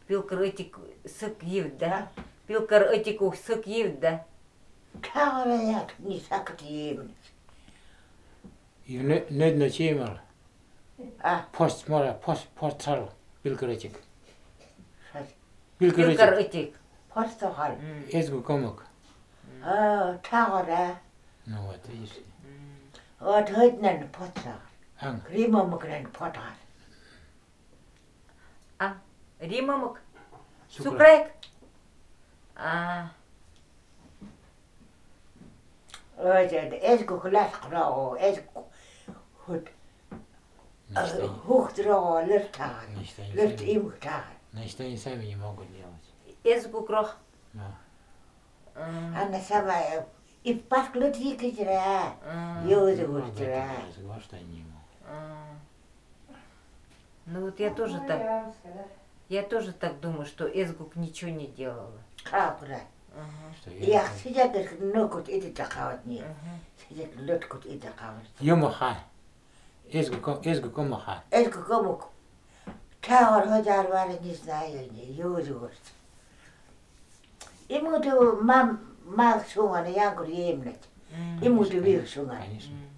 Пилкар этик сык евда. Пилкар этику сык евда. Täällä niin sakot ihminen. Ja nyt ne tiimalla. Ah, Postal pilkretik. sas. Пилкар Pilkretik. этик. Postohal. Esgu komuk. Täällä. No what is? Oot hoitnen potohal. Ang. Rimomuknen potohal. А, римамок. Сукра. Сукрайк. А, Oot esku läskroo, esku. Hut. Huhtroo lörtahan. Lört imuhtahan. Значит, они сами не могут делать. эзгу крох. Да. Anna sama. Иппас клутикичраа. Ёзы хурчраа. Разговор, что они не могут. Ну вот я тоже так думаю, что Эзгук ничего не делала. Капра. Что Я сидят нокут иди такават не. Сидят лоткут иди такават. Юмаха. Esgu komaha. Esku komuk. Täällä hoitaa vaan niistä näin juuri. Imutu mam suungan ja jankuri ihmiset. Imutu viiksungan. Конечно.